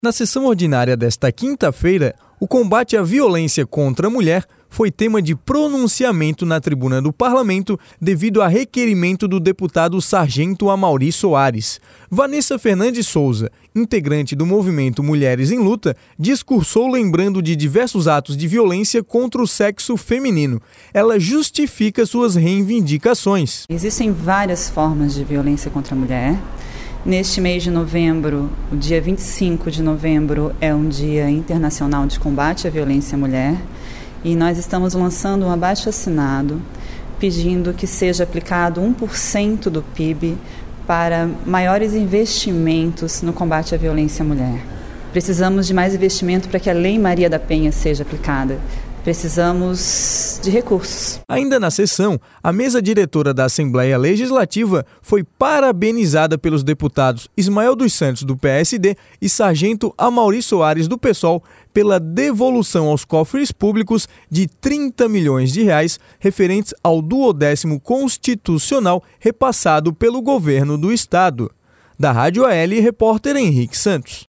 Na sessão ordinária desta quinta-feira, o combate à violência contra a mulher foi tema de pronunciamento na tribuna do Parlamento devido a requerimento do deputado Sargento Amaury Soares. Vanessa Fernandes Souza, integrante do movimento Mulheres em Luta, discursou lembrando de diversos atos de violência contra o sexo feminino. Ela justifica suas reivindicações. Existem várias formas de violência contra a mulher. Neste mês de novembro, o dia 25 de novembro, é um dia internacional de combate à violência à mulher e nós estamos lançando um abaixo-assinado pedindo que seja aplicado 1% do PIB para maiores investimentos no combate à violência à mulher. Precisamos de mais investimento para que a Lei Maria da Penha seja aplicada. Precisamos de recursos. Ainda na sessão, a mesa diretora da Assembleia Legislativa foi parabenizada pelos deputados Ismael dos Santos, do PSD, e Sargento Amaury Soares, do PSOL, pela devolução aos cofres públicos de R$30 milhões referentes ao 12º constitucional repassado pelo governo do Estado. Da Rádio AL, repórter Henrique Santos.